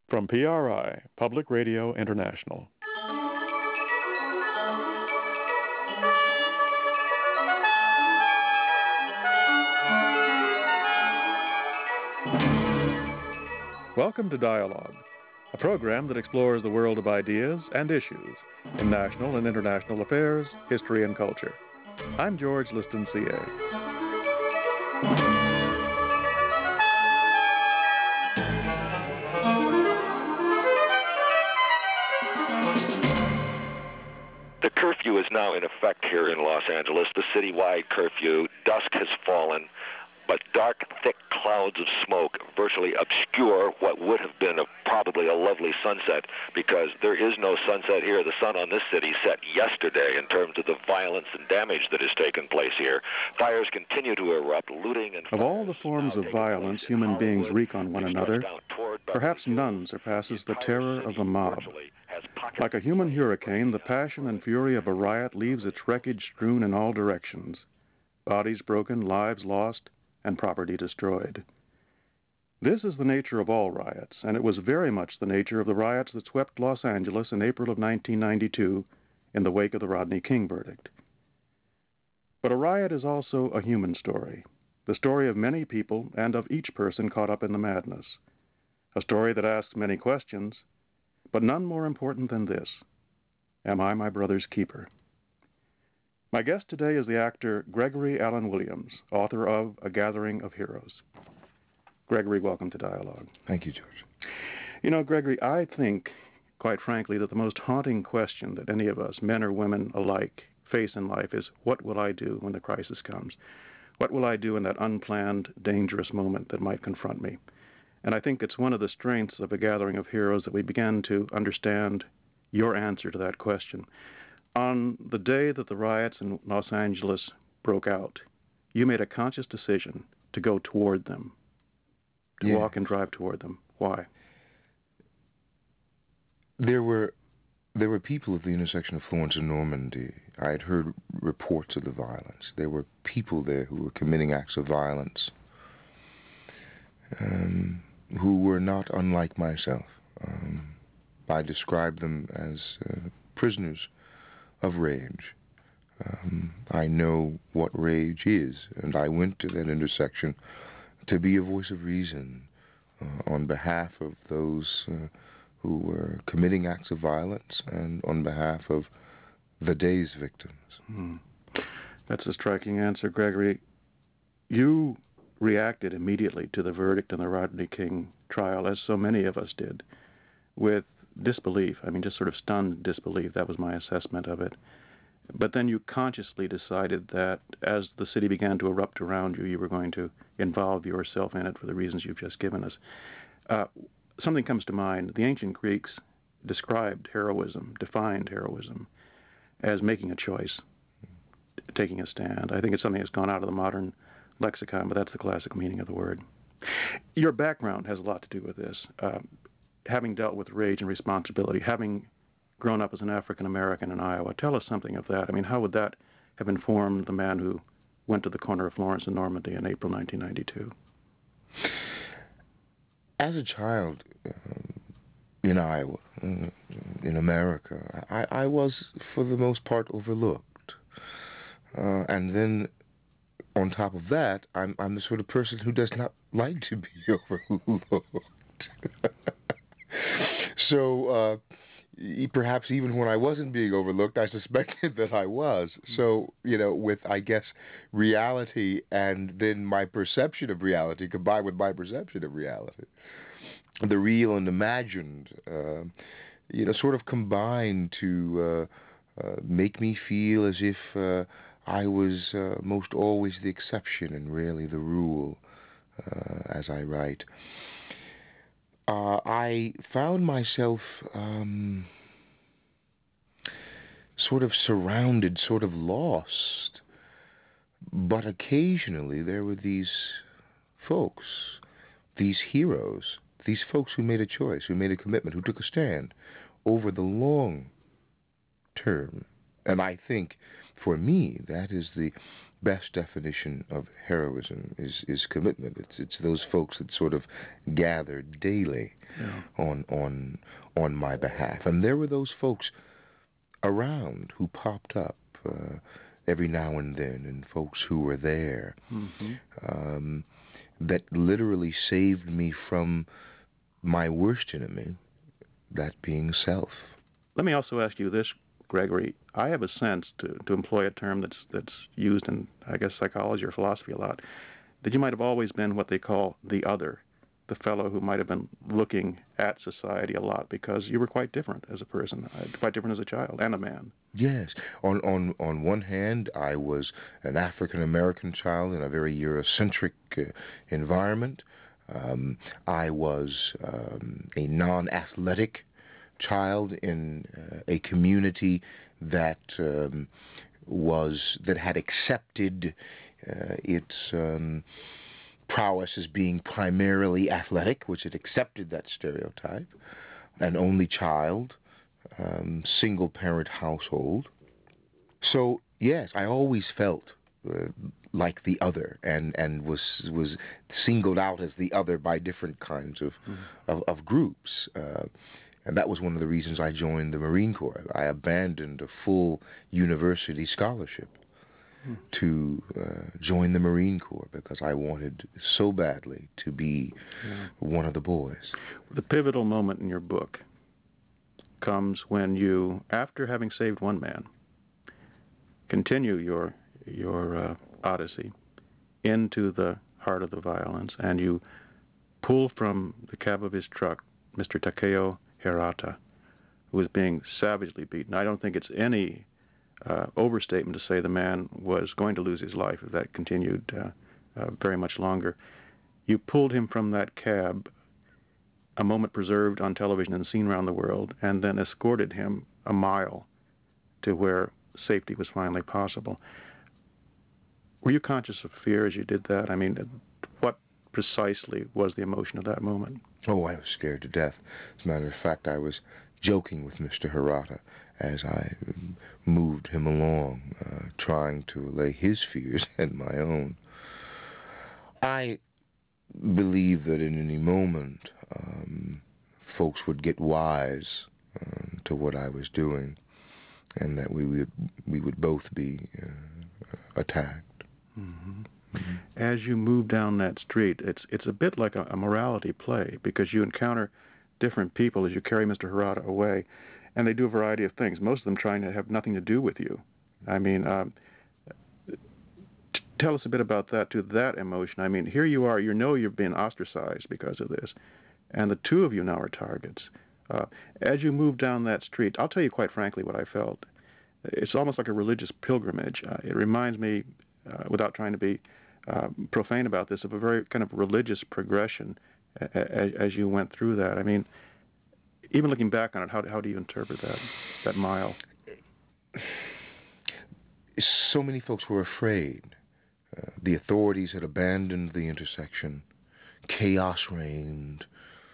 From PRI, Public Radio International. Welcome to Dialogue, a program that explores the world of ideas and issues in national and international affairs, history, and culture. I'm George Liston, CA. The curfew is now in effect here in Los Angeles, the citywide curfew. Dusk has fallen, but dark, thick clouds of smoke virtually obscure what would have been probably a lovely sunset, because there is no sunset here. The sun on this city set yesterday in terms of the violence and damage that has taken place here. Fires continue to erupt, looting and... Of all the forms of violence human beings wreak on one another, perhaps none surpasses the terror of the mob. Like a human hurricane, the passion and fury of a riot leaves its wreckage strewn in all directions. Bodies broken, lives lost, and property destroyed. This is the nature of all riots, and it was very much the nature of the riots that swept Los Angeles in April of 1992 in the wake of the Rodney King verdict. But a riot is also a human story, the story of many people and of each person caught up in the madness, a story that asks many questions, but none more important than this: am I my brother's keeper? My guest today is the actor Gregory Alan Williams, author of A Gathering of Heroes. Gregory, welcome to Dialogue. Thank you, George. You know, Gregory, I think, quite frankly, that the most haunting question that any of us, men or women alike, face in life is, what will I do when the crisis comes? What will I do in that unplanned, dangerous moment that might confront me? And I think it's one of the strengths of A Gathering of Heroes that we began to understand your answer to that question. On the day that the riots in Los Angeles broke out, you made a conscious decision to go toward them, to walk and drive toward them. Why? There were people at the intersection of Florence and Normandy. I had heard reports of the violence. There were people there who were committing acts of violence, who were not unlike myself. I described them as prisoners of rage. I know what rage is, and I went to that intersection to be a voice of reason on behalf of those who were committing acts of violence and on behalf of the day's victims. That's a striking answer, Gregory. You reacted immediately to the verdict in the Rodney King trial, as so many of us did, with disbelief. I mean, just sort of stunned disbelief. That was my assessment of it. But then you consciously decided that as the city began to erupt around you, you were going to involve yourself in it for the reasons you've just given us. Something comes to mind. The ancient Greeks described heroism, defined heroism, as making a choice, taking a stand. I think it's something that's gone out of the modern lexicon, but that's the classic meaning of the word. Your background has a lot to do with this. Having dealt with rage and responsibility, having grown up as an African American in Iowa, tell us something of that. I mean, how would that have informed the man who went to the corner of Florence and Normandy in April 1992? As a child in Iowa, in America, I was, for the most part, overlooked. And then, on top of that, I'm the sort of person who does not like to be overlooked. So, perhaps even when I wasn't being overlooked, I suspected that I was. So, with, I guess, reality and then my perception of reality combined with my perception of reality, the real and imagined, sort of combined to make me feel as if I was most always the exception and rarely the rule, as I write. I found myself sort of surrounded, sort of lost. But occasionally there were these folks, these heroes, these folks who made a choice, who made a commitment, who took a stand over the long term. And I think, for me, that is the best definition of heroism is commitment. It's those folks that sort of gather daily on my behalf, and there were those folks around who popped up every now and then, and folks who were there that literally saved me from my worst enemy, that being self. Let me also ask you this, Gregory. I have a sense, to employ a term that's used in, I guess, psychology or philosophy a lot, that you might have always been what they call the other, the fellow who might have been looking at society a lot, because you were quite different as a person, quite different as a child and a man. Yes. On one hand, I was an African-American child in a very Eurocentric environment. I was a non-athletic child in a community that had accepted its prowess as being primarily athletic, which had accepted that stereotype. An only child, single-parent household. So yes, I always felt like the other, and was singled out as the other by different kinds of groups. And that was one of the reasons I joined the Marine Corps. I abandoned a full university scholarship to join the Marine Corps because I wanted so badly to be one of the boys. The pivotal moment in your book comes when you, after having saved one man, continue your odyssey into the heart of the violence, and you pull from the cab of his truck Mr. Takeo Hirata, who was being savagely beaten. I don't think it's any overstatement to say the man was going to lose his life if that continued very much longer. You pulled him from that cab, a moment preserved on television and seen around the world, and then escorted him a mile to where safety was finally possible. Were you conscious of fear as you did that? I mean, what precisely was the emotion of that moment? Oh, I was scared to death. As a matter of fact, I was joking with Mr. Hirata as I moved him along, trying to allay his fears and my own. I believe that in any moment, folks would get wise to what I was doing, and that we would both be attacked. Mm-hmm. As you move down that street, it's a bit like a morality play, because you encounter different people as you carry Mr. Hirata away, and they do a variety of things, most of them trying to have nothing to do with you. I mean, tell us a bit about that, too, that emotion. I mean, here you are, you know you're being ostracized because of this, and the two of you now are targets. As you move down that street, I'll tell you quite frankly what I felt. It's almost like a religious pilgrimage. It reminds me, without trying to be profane about this, of a very kind of religious progression as you went through that. I mean, even looking back on it, how do you interpret that mile? So many folks were afraid. The authorities had abandoned the intersection. Chaos reigned.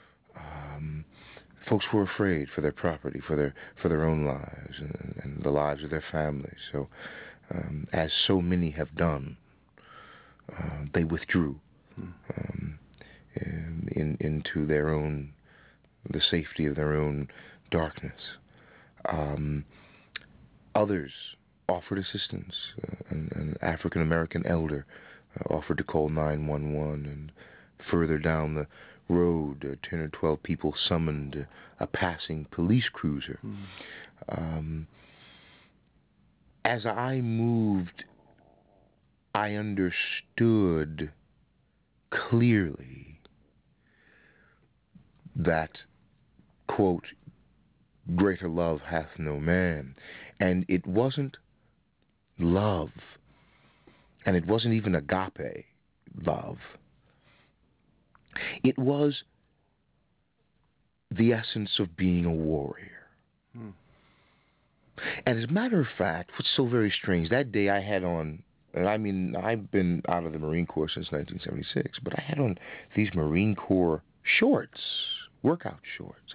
Folks were afraid for their property, for their own lives, and the lives of their families. So, as so many have done, they withdrew into the safety of their own darkness. Others offered assistance. An African-American elder offered to call 911, and further down the road, 10 or 12 people summoned a passing police cruiser. As I moved, I understood clearly that, quote, greater love hath no man. And it wasn't love, and it wasn't even agape love. It was the essence of being a warrior. And as a matter of fact, what's so very strange, that day I had on, and I mean, I've been out of the Marine Corps since 1976, but I had on these Marine Corps shorts, workout shorts.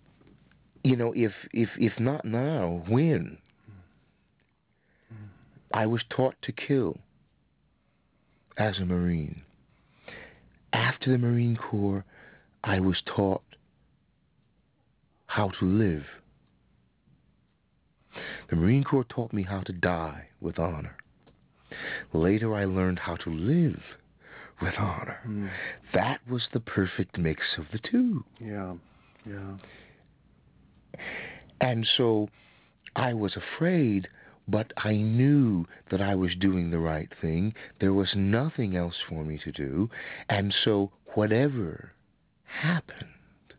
You know, if not now, when? I was taught to kill as a Marine. After the Marine Corps, I was taught how to live. The Marine Corps taught me how to die with honor. Later, I learned how to live with honor. That was the perfect mix of the two. Yeah, yeah. And so I was afraid, but I knew that I was doing the right thing. There was nothing else for me to do. And so whatever happened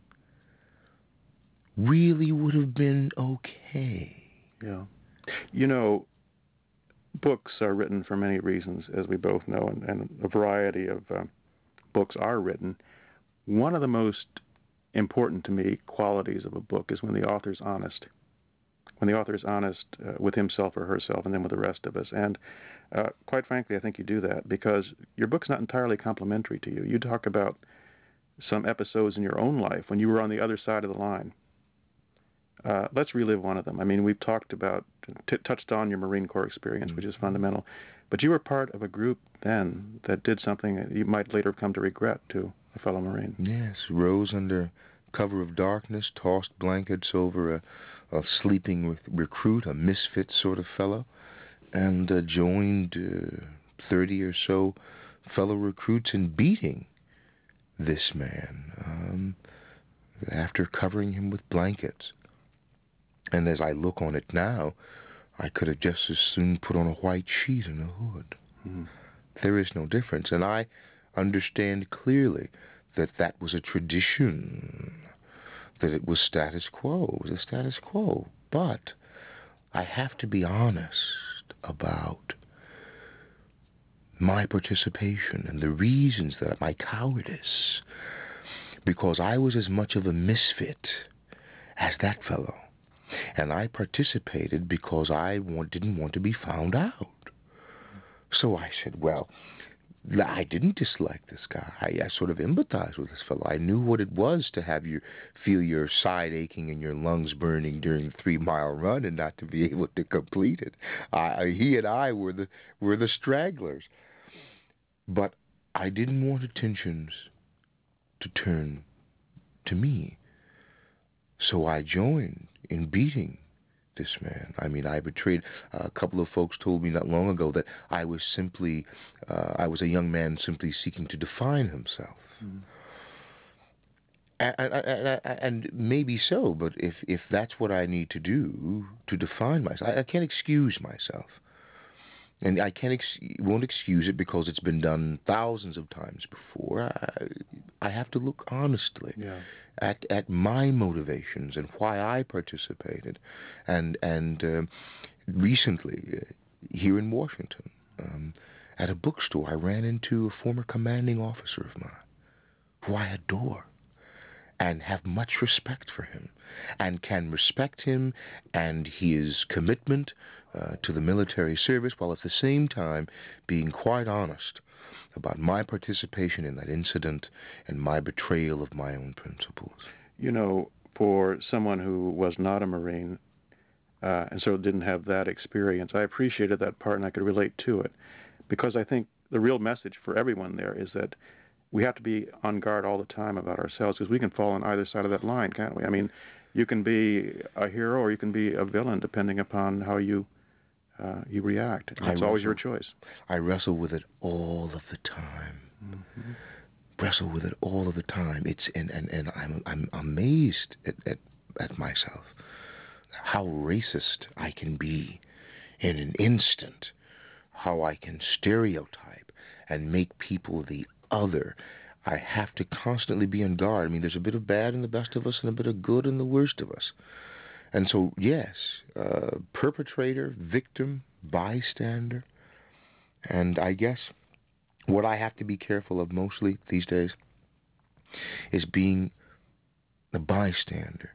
really would have been okay. Yeah. You know, books are written for many reasons, as we both know, and a variety of books are written. One of the most important to me qualities of a book is when the author's honest. When the author is honest with himself or herself and then with the rest of us. And quite frankly, I think you do that because your book's not entirely complimentary to you. You talk about some episodes in your own life when you were on the other side of the line. Let's relive one of them. I mean, we've talked about, touched on your Marine Corps experience, which is fundamental. But you were part of a group then that did something that you might later come to regret to a fellow Marine. Yes, rose under cover of darkness, tossed blankets over a sleeping recruit, a misfit sort of fellow, and joined 30 or so fellow recruits in beating this man after covering him with blankets. And as I look on it now, I could have just as soon put on a white sheet and a hood. There is no difference. And I understand clearly that that was a tradition, that it was status quo. It was a status quo. But I have to be honest about my participation and the reasons that my cowardice, because I was as much of a misfit as that fellow. And I participated because I didn't want to be found out. So I said, well, I didn't dislike this guy. I sort of empathized with this fellow. I knew what it was to feel your side aching and your lungs burning during the 3-mile run and not to be able to complete it. He and I were the stragglers. But I didn't want attentions to turn to me. So I joined in beating this man. I mean, I betrayed. A couple of folks told me not long ago that I was a young man simply seeking to define himself. And maybe so, but if that's what I need to do to define myself, I can't excuse myself. And I won't excuse it because it's been done thousands of times before. I have to look honestly at my motivations and why I participated. And recently, here in Washington, at a bookstore, I ran into a former commanding officer of mine who I adore and have much respect for him and can respect him and his commitment to the military service, while at the same time being quite honest about my participation in that incident and my betrayal of my own principles. You know, for someone who was not a Marine and so didn't have that experience, I appreciated that part and I could relate to it, because I think the real message for everyone there is that we have to be on guard all the time about ourselves, because we can fall on either side of that line, can't we? I mean, you can be a hero or you can be a villain depending upon how you react. It's always your choice. I wrestle with it all of the time. Wrestle with it all of the time. And I'm amazed at myself, how racist I can be in an instant, how I can stereotype and make people the other. I have to constantly be on guard. I mean, there's a bit of bad in the best of us and a bit of good in the worst of us. And so, yes, perpetrator, victim, bystander. And I guess what I have to be careful of mostly these days is being a bystander.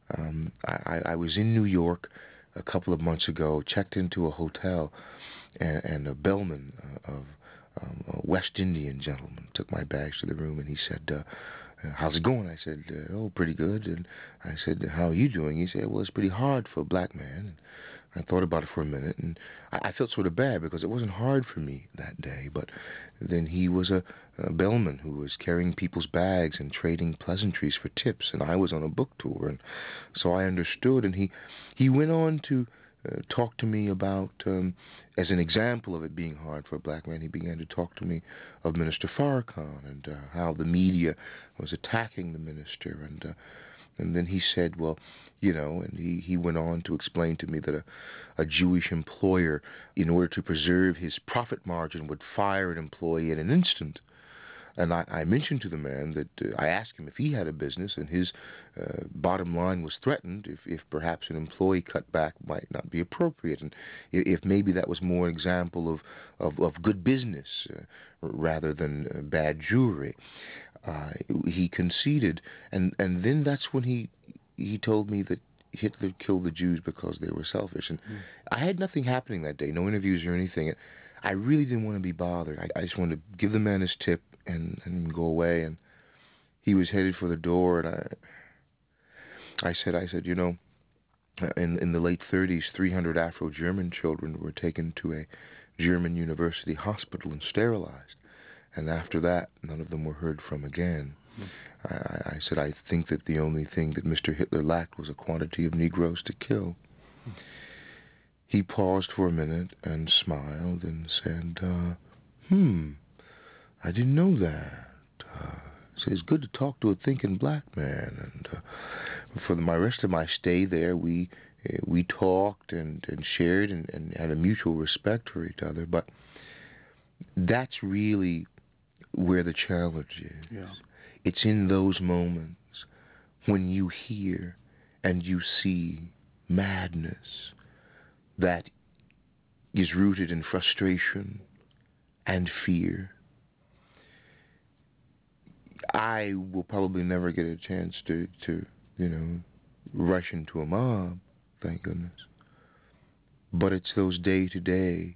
I was in New York a couple of months ago, checked into a hotel, and a bellman of a West Indian gentleman took my bags to the room, and he said, how's it going? I said, oh, pretty good. And I said, how are you doing? He said, well, it's pretty hard for a black man. I thought about it for a minute, and I felt sort of bad because it wasn't hard for me that day. But then he was a bellman who was carrying people's bags and trading pleasantries for tips, and I was on a book tour, and so I understood. And he went on to talk to me about, as an example of it being hard for a black man, he began to talk to me of Minister Farrakhan and how the media was attacking the minister, and then he said, well, and he went on to explain to me that a Jewish employer, in order to preserve his profit margin, would fire an employee in an instant. And I mentioned to the man that I asked him if he had a business and his bottom line was threatened, if perhaps an employee cutback might not be appropriate, and if maybe that was more an example of good business rather than bad Jewry. He conceded, and then that's when he told me that Hitler killed the Jews because they were selfish. And I had nothing happening that day, no interviews or anything. I really didn't want to be bothered. I just wanted to give the man his tip and go away. And he was headed for the door, and I said, in the late 30s, 300 Afro-German children were taken to a German university hospital and sterilized. And after that, none of them were heard from again. I said, I think that the only thing that Mr. Hitler lacked was a quantity of Negroes to kill. He paused for a minute and smiled and said, I didn't know that. He said, it's good to talk to a thinking black man. And for my rest of my stay there, we talked and shared and had a mutual respect for each other. But that's really where the challenge is. Yeah. It's in those moments when you hear and you see madness that is rooted in frustration and fear. I will probably never get a chance to rush into a mob, thank goodness. But it's those day-to-day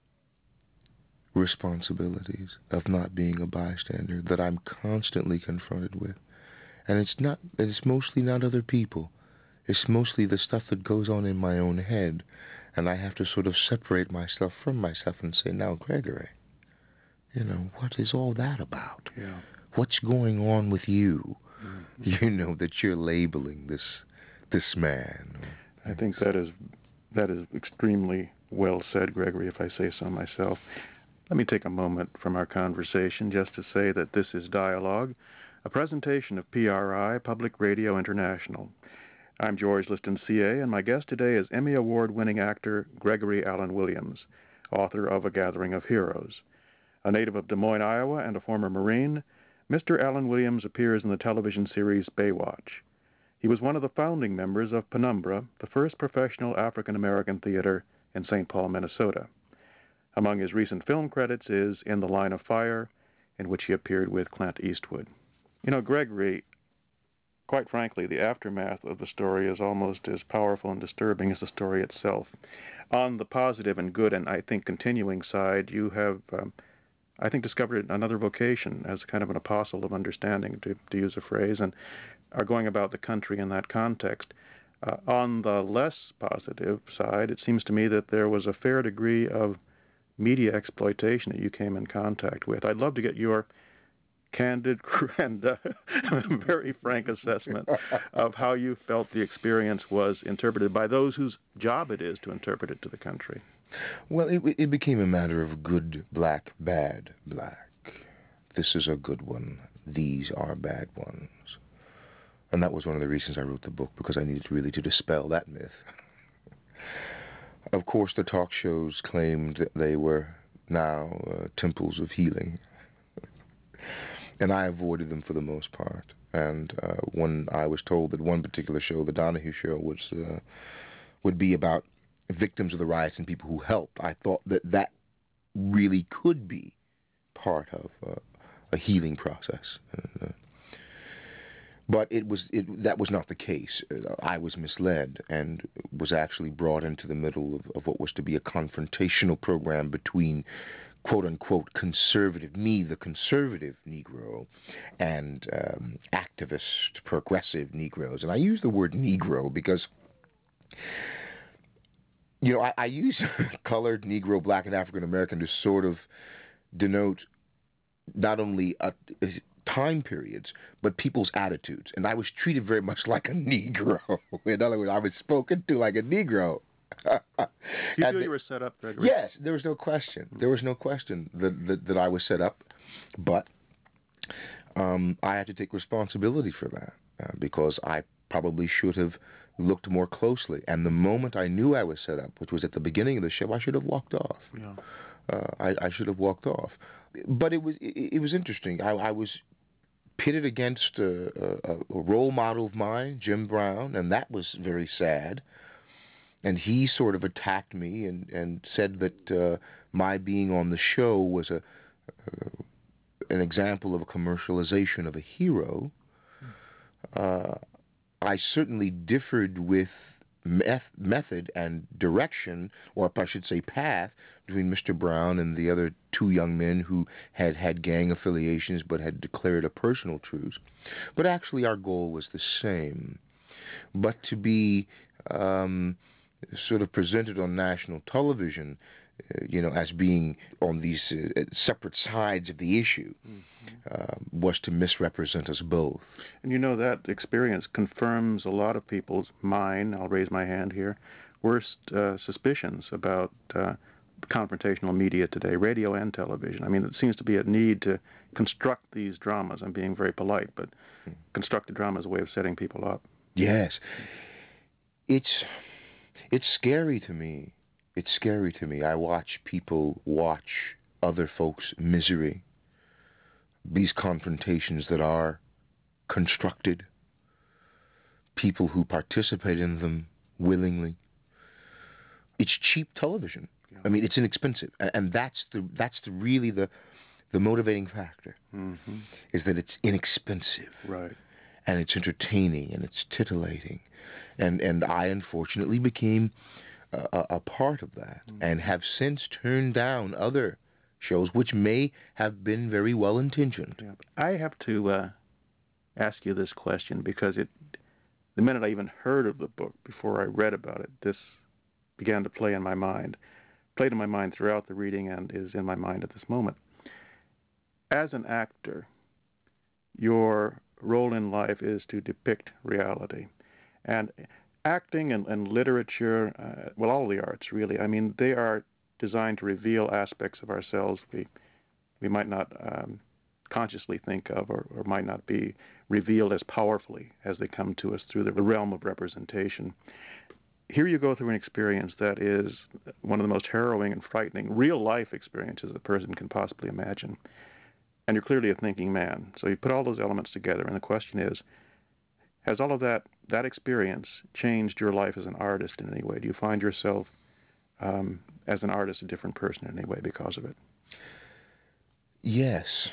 responsibilities of not being a bystander that I'm constantly confronted with. And it's mostly not other people. It's mostly the stuff that goes on in my own head. And I have to sort of separate myself from myself and say, now, Gregory, what is all that about? Yeah. What's going on with you? Mm-hmm. That you're labeling this man. I think that is extremely well said, Gregory, if I say so myself. Let me take a moment from our conversation just to say that this is Dialogue, a presentation of PRI, Public Radio International. I'm George Liston, CA, and my guest today is Emmy Award-winning actor Gregory Alan Williams, author of A Gathering of Heroes. A native of Des Moines, Iowa, and a former Marine, Mr. Alan Williams appears in the television series Baywatch. He was one of the founding members of Penumbra, the first professional African-American theater in St. Paul, Minnesota. Among his recent film credits is In the Line of Fire, in which he appeared with Clint Eastwood. Gregory, quite frankly, the aftermath of the story is almost as powerful and disturbing as the story itself. On the positive and good and, I think, continuing side, you have, discovered another vocation as kind of an apostle of understanding, to use a phrase, and are going about the country in that context. On the less positive side, it seems to me that there was a fair degree of media exploitation that you came in contact with. I'd love to get your candid and very frank assessment of how you felt the experience was interpreted by those whose job it is to interpret it to the country. Well, it became a matter of good black, bad black. This is a good one. These are bad ones. And that was one of the reasons I wrote the book, because I needed really to dispel that myth. Of course, the talk shows claimed that they were now temples of healing. And I avoided them for the most part. And when I was told that one particular show, the Donahue Show, would be about victims of the riots and people who helped, I thought that really could be part of a healing process. But that was not the case. I was misled and was actually brought into the middle of what was to be a confrontational program between, quote-unquote, the conservative Negro, and activist, progressive Negroes. And I use the word Negro because I use colored, Negro, Black, and African American to sort of denote not only time periods, but people's attitudes. And I was treated very much like a Negro. In other words, I was spoken to like a Negro. Do you feel you were set up, Gregory? Yes, there was no question. There was no question that I was set up. But I had to take responsibility for that because I probably should have looked more closely. And the moment I knew I was set up, which was at the beginning of the show, I should have walked off. Yeah. I should have walked off. But it was interesting. I was pitted against a role model of mine, Jim Brown, and that was very sad. And he sort of attacked me and said that my being on the show was an example of a commercialization of a hero. I certainly differed with method and direction, or I should say path, between Mr. Brown and the other two young men who had gang affiliations but had declared a personal truce. But actually our goal was the same. But to be sort of presented on national television, as being on these separate sides of the issue, was to misrepresent us both. And that experience confirms a lot of people's, I'll raise my hand here, worst suspicions about confrontational media today, radio and television. I mean, it seems to be a need to construct these dramas. I'm being very polite, but construct the drama as a way of setting people up. Yes. It's scary to me. It's scary to me. I watch people watch other folks' misery, these confrontations that are constructed, people who participate in them willingly. It's cheap television. Yeah. I mean, it's inexpensive, and that's really the motivating factor, is that it's inexpensive, right? And it's entertaining and it's titillating, and I unfortunately became a part of that, and have since turned down other shows which may have been very well intentioned. Yeah. I have to ask you this question because the minute I even heard of the book, before I read about it, this began to play in my mind. Played in my mind throughout the reading and is in my mind at this moment. As an actor, your role in life is to depict reality. And acting and literature, all the arts really, I mean, they are designed to reveal aspects of ourselves we might not consciously think of or might not be revealed as powerfully as they come to us through the realm of representation. Here you go through an experience that is one of the most harrowing and frightening real-life experiences a person can possibly imagine. And you're clearly a thinking man. So you put all those elements together, and the question is, has all of that experience changed your life as an artist in any way? Do you find yourself, as an artist, a different person in any way because of it? Yes.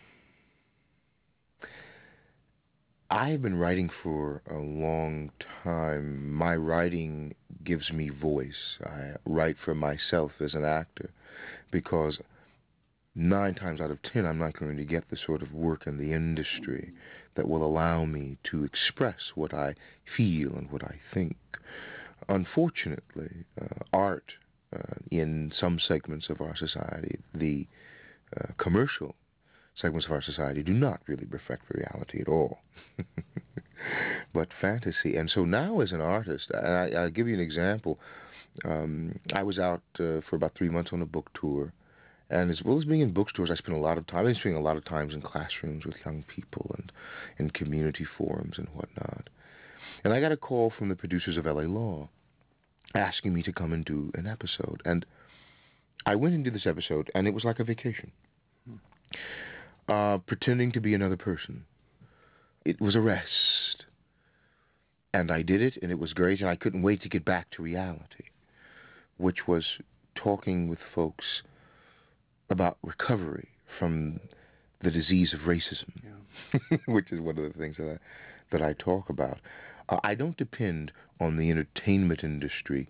I've been writing for a long time. My writing gives me voice. I write for myself as an actor because 9 times out of 10 I'm not going to get the sort of work in the industry that will allow me to express what I feel and what I think. Unfortunately, art in some segments of our society, the commercial segments of our society, do not really reflect reality at all, but fantasy. And so now as an artist, and I'll give you an example. I was out for about 3 months on a book tour, and as well as being in bookstores, I've been spending a lot of times in classrooms with young people and in community forums and whatnot. And I got a call from the producers of L.A. Law asking me to come and do an episode. And I went and did this episode, and it was like a vacation. Pretending to be another person. It was a rest. And I did it, and it was great, and I couldn't wait to get back to reality, which was talking with folks about recovery from the disease of racism, which is one of the things that I talk about. I don't depend on the entertainment industry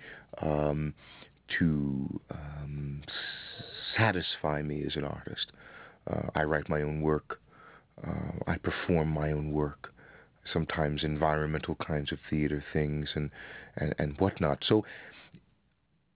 to satisfy me as an artist. I write my own work. I perform my own work, sometimes environmental kinds of theater things and whatnot. So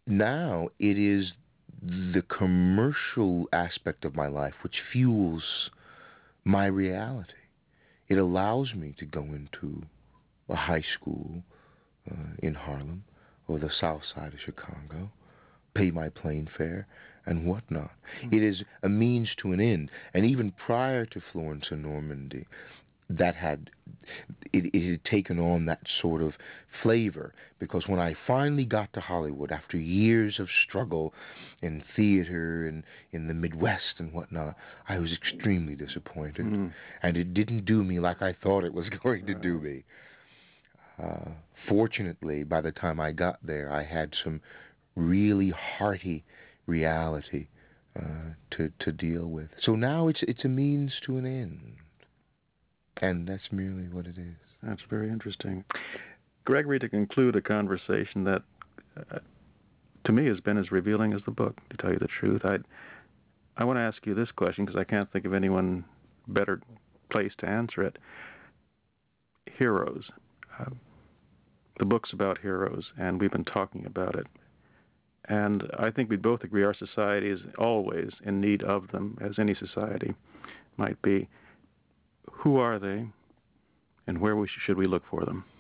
now it is the commercial aspect of my life which fuels my reality. It allows me to go into a high school in Harlem or the south side of Chicago, pay my plane fare, and whatnot. It is a means to an end. And even prior to Florence and Normandy, that had it had taken on that sort of flavor, because when I finally got to Hollywood after years of struggle in theater and in the Midwest and whatnot, I was extremely disappointed, and it didn't do me like I thought it was going to do me. Fortunately, by the time I got there, I had some really hearty reality to deal with. So now it's a means to an end. And that's merely what it is. That's very interesting. Gregory, to conclude a conversation that, to me, has been as revealing as the book, to tell you the truth, I want to ask you this question, because I can't think of anyone better placed to answer it. Heroes. The book's about heroes, and we've been talking about it. And I think we both agree our society is always in need of them, as any society might be. Who are they, and where should we look for them?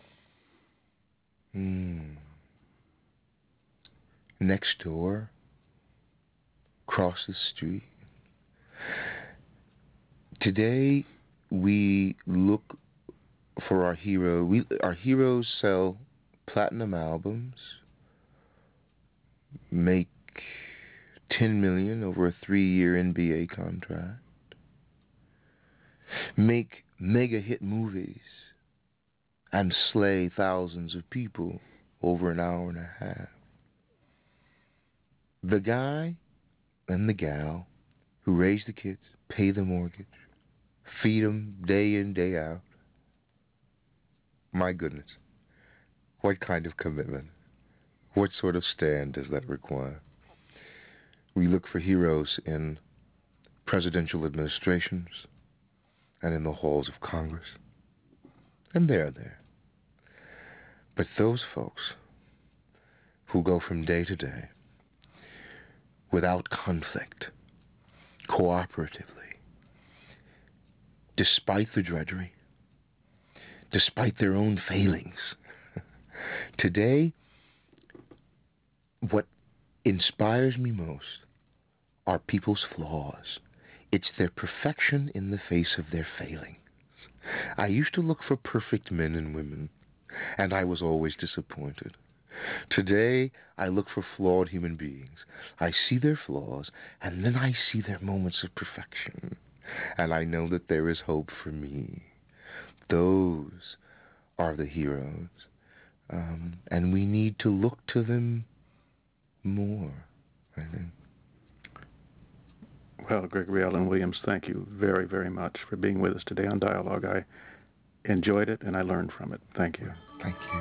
Next door, across the street. Today, we look for our hero. Our heroes sell platinum albums, make $10 million over a 3-year NBA contract, make mega hit movies, and slay thousands of people over an hour and a half. The guy and the gal who raise the kids, pay the mortgage, feed them day in, day out. My goodness, what kind of commitment? What sort of stand does that require? We look for heroes in presidential administrations and in the halls of Congress, and they're there. But those folks who go from day to day without conflict, cooperatively, despite the drudgery, despite their own failings. Today, what inspires me most are people's flaws. It's their perfection in the face of their failings. I used to look for perfect men and women, and I was always disappointed. Today, I look for flawed human beings. I see their flaws, and then I see their moments of perfection, and I know that there is hope for me. Those are the heroes, and we need to look to them more, I think. Well, Gregory Allen Williams, thank you very, very much for being with us today on Dialogue. I enjoyed it, and I learned from it. Thank you. Thank you.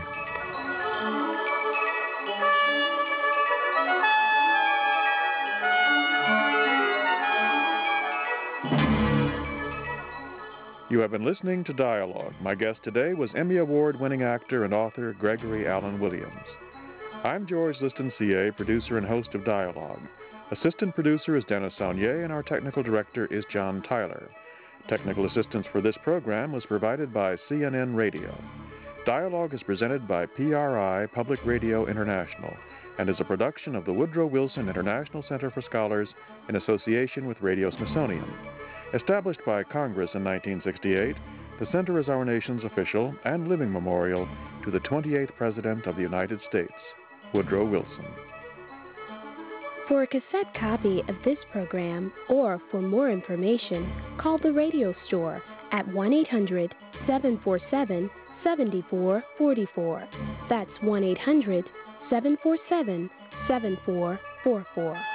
You have been listening to Dialogue. My guest today was Emmy Award-winning actor and author Gregory Allen Williams. I'm George Liston, CA, producer and host of Dialogue. Assistant producer is Dennis Saunier, and our technical director is John Tyler. Technical assistance for this program was provided by CNN Radio. Dialogue is presented by PRI, Public Radio International, and is a production of the Woodrow Wilson International Center for Scholars in association with Radio Smithsonian. Established by Congress in 1968, the center is our nation's official and living memorial to the 28th President of the United States, Woodrow Wilson. For a cassette copy of this program or for more information, call the radio store at 1-800-747-7444. That's 1-800-747-7444.